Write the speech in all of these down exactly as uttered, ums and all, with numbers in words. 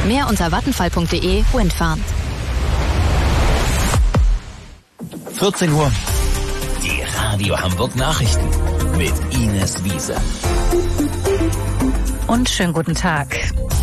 Mehr unter vattenfall punkt de Windfarm. vierzehn Uhr. Die Radio Hamburg Nachrichten mit Ines Wiese. Und schönen guten Tag.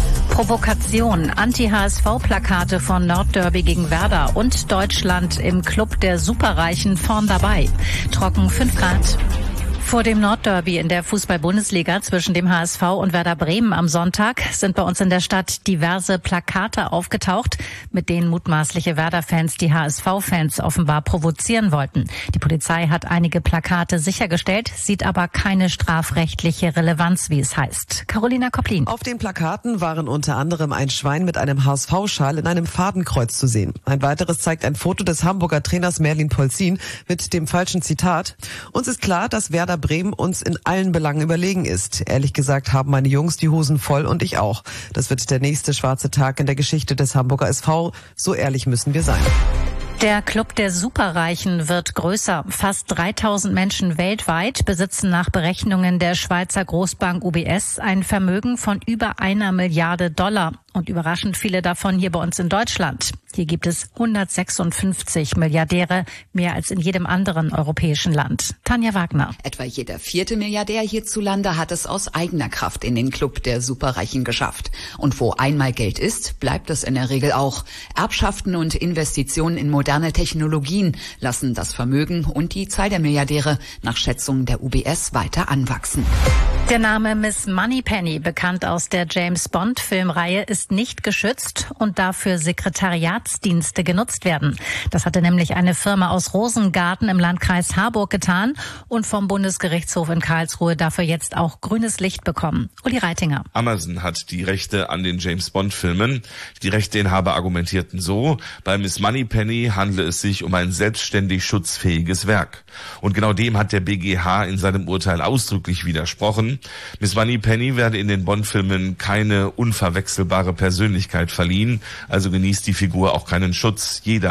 Provokation, Anti-H S V-Plakate von Nordderby gegen Werder und Deutschland im Club der Superreichen vorn dabei. Trocken fünf Grad. Vor dem Nordderby in der Fußball-Bundesliga zwischen dem H S V und Werder Bremen am Sonntag sind bei uns in der Stadt diverse Plakate aufgetaucht, mit denen mutmaßliche Werder-Fans die H S V-Fans offenbar provozieren wollten. Die Polizei hat einige Plakate sichergestellt, sieht aber keine strafrechtliche Relevanz, wie es heißt. Carolina Kopplin. Auf den Plakaten waren unter anderem ein Schwein mit einem H S V-Schal in einem Fadenkreuz zu sehen. Ein weiteres zeigt ein Foto des Hamburger Trainers Merlin Polzin mit dem falschen Zitat: Uns ist klar, dass Werder Bremen uns in allen Belangen überlegen ist. Ehrlich gesagt haben meine Jungs die Hosen voll und ich auch. Das wird der nächste schwarze Tag in der Geschichte des Hamburger S V. So ehrlich müssen wir sein. Der Club der Superreichen wird größer. Fast dreitausend Menschen weltweit besitzen nach Berechnungen der Schweizer Großbank U B S ein Vermögen von über einer Milliarde Dollar. Und überraschend viele davon hier bei uns in Deutschland. Hier gibt es hundertsechsundfünfzig Milliardäre, mehr als in jedem anderen europäischen Land. Tanja Wagner. Etwa jeder vierte Milliardär hierzulande hat es aus eigener Kraft in den Club der Superreichen geschafft. Und wo einmal Geld ist, bleibt es in der Regel auch. Erbschaften und Investitionen in moderne Technologien lassen das Vermögen und die Zahl der Milliardäre nach Schätzungen der U B S weiter anwachsen. Der Name Miss Moneypenny, bekannt aus der James-Bond-Filmreihe, ist nicht geschützt und darf für Sekretariatsdienste genutzt werden. Das hatte nämlich eine Firma aus Rosengarten im Landkreis Harburg getan und vom Bundesgerichtshof in Karlsruhe dafür jetzt auch grünes Licht bekommen. Uli Reitinger. Amazon hat die Rechte an den James-Bond-Filmen. Die Rechteinhaber argumentierten so: Bei Miss Moneypenny handle es sich um ein selbstständig schutzfähiges Werk. Und genau dem hat der B G H in seinem Urteil ausdrücklich widersprochen. Miss Moneypenny werde in den Bond-Filmen keine unverwechselbare Persönlichkeit verliehen, also genießt die Figur auch keinen Schutz. Jeder